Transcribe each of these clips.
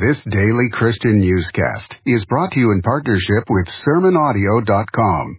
This daily Christian newscast is brought to you in partnership with SermonAudio.com.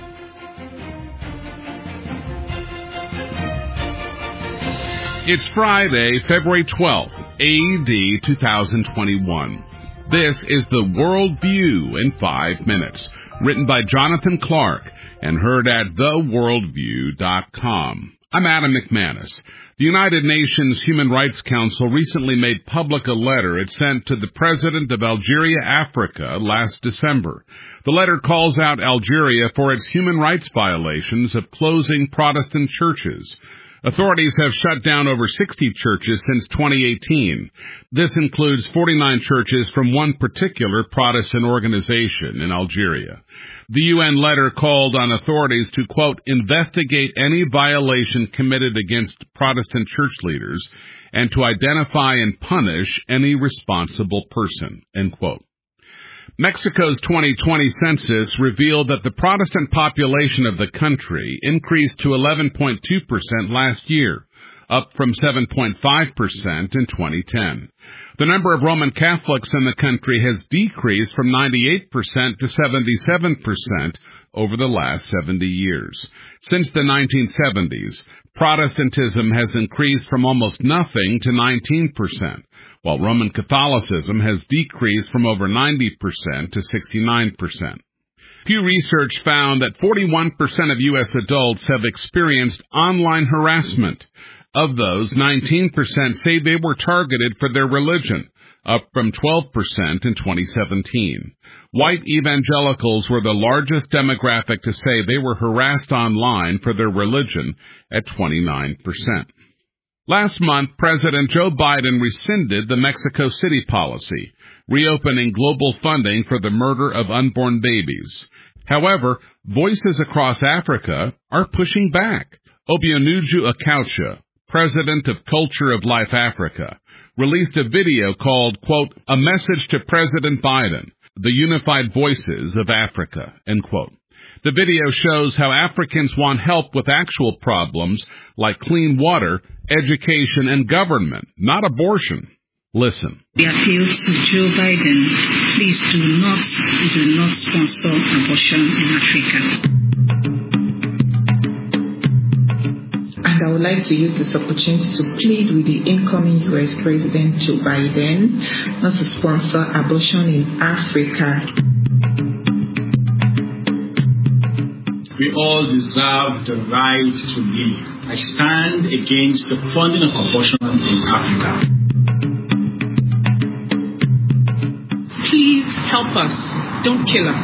It's Friday, February 12th, A.D. 2021. This is the World View in 5 minutes, written by Jonathan Clark and heard at theworldview.com. I'm Adam McManus. The United Nations Human Rights Council recently made public a letter it sent to the president of Algeria, Africa, last December. The letter calls out Algeria for its human rights violations of closing Protestant churches. Authorities have shut down over 60 churches since 2018. This includes 49 churches from one particular Protestant organization in Algeria. The UN letter called on authorities to, quote, investigate any violation committed against Protestant church leaders and to identify and punish any responsible person, end quote. Mexico's 2020 census revealed that the Protestant population of the country increased to 11.2% last year, up from 7.5% in 2010. The number of Roman Catholics in the country has decreased from 98% to 77% over the last 70 years. Since the 1970s, Protestantism has increased from almost nothing to 19%, while Roman Catholicism has decreased from over 90% to 69%. Pew Research found that 41% of U.S. adults have experienced online harassment. Of those, 19% say they were targeted for their religion, up from 12% in 2017. White evangelicals were the largest demographic to say they were harassed online for their religion at 29%. Last month, President Joe Biden rescinded the Mexico City policy, reopening global funding for the murder of unborn babies. However, voices across Africa are pushing back. Obianuju Akaucha, president of Culture of Life Africa, released a video called, quote, A Message to President Biden, the Unified Voices of Africa, end quote. The video shows how Africans want help with actual problems like clean water, education, and government, not abortion. Listen. The appeal to Joe Biden, please do not sponsor abortion in Africa. And I would like to use this opportunity to plead with the incoming U.S. President Joe Biden not to sponsor abortion in Africa. We all deserve the right to live. I stand against the funding of abortion in Africa. Please help us. Don't kill us.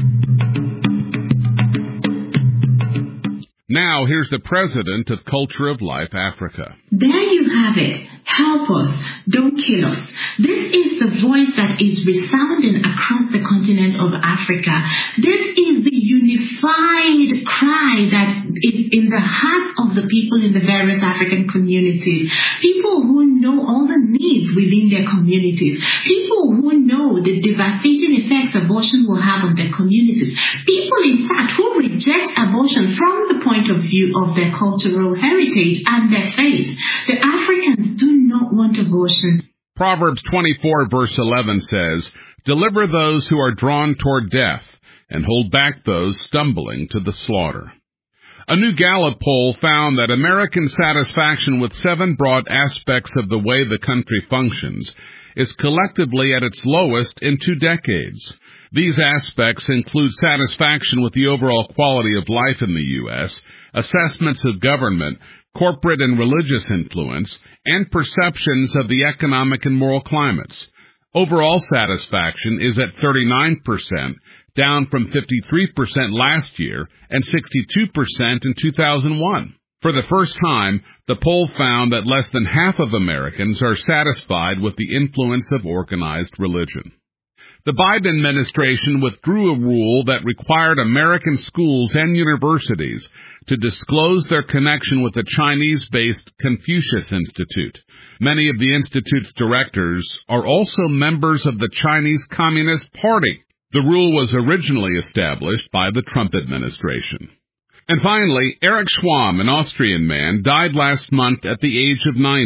Now, here's the president of Culture of Life Africa. There you have it. Help us. Don't kill us. This is the voice that is resounding across the continent of Africa. This is the unified cry that is in the hearts of the people in the various African communities. People who know all the needs within their communities. People who know the devastating effects abortion will have on their communities. People, in fact, who reject abortion from the point of view of their cultural heritage and their faith. The Africans do not want abortion. Proverbs 24 verse 11 says, Deliver those who are drawn toward death, and hold back those stumbling to the slaughter. A new Gallup poll found that American satisfaction with 7 broad aspects of the way the country functions is collectively at its lowest in 2 decades. These aspects include satisfaction with the overall quality of life in the U.S., assessments of government, corporate and religious influence, and perceptions of the economic and moral climates. Overall satisfaction is at 39%, down from 53% last year and 62% in 2001. For the first time, the poll found that less than half of Americans are satisfied with the influence of organized religion. The Biden administration withdrew a rule that required American schools and universities to disclose their connection with the Chinese-based Confucius Institute. Many of the institute's directors are also members of the Chinese Communist Party. The rule was originally established by the Trump administration. And finally, Erich Schwamm, an Austrian man, died last month at the age of 90.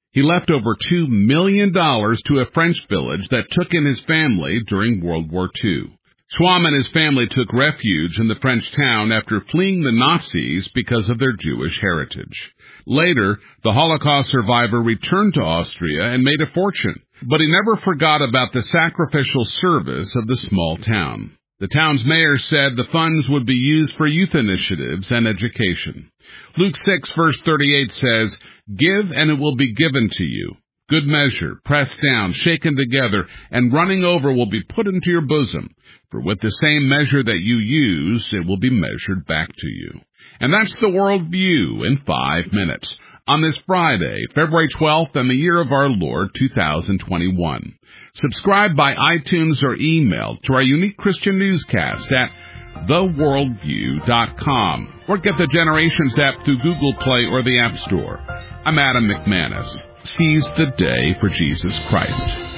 He left over $2 million to a French village that took in his family during World War II. Schwamm and his family took refuge in the French town after fleeing the Nazis because of their Jewish heritage. Later, the Holocaust survivor returned to Austria and made a fortune, but he never forgot about the sacrificial service of the small town. The town's mayor said the funds would be used for youth initiatives and education. Luke 6, verse 38 says, "Give, and it will be given to you. Good measure, pressed down, shaken together, and running over will be put into your bosom. For with the same measure that you use, it will be measured back to you." And that's the World View in 5 minutes on this Friday, February 12th, and the year of our Lord, 2021. Subscribe by iTunes or email to our unique Christian newscast at theworldview.com, or get the Generations app through Google Play or the App Store. I'm Adam McManus. Seize the day for Jesus Christ.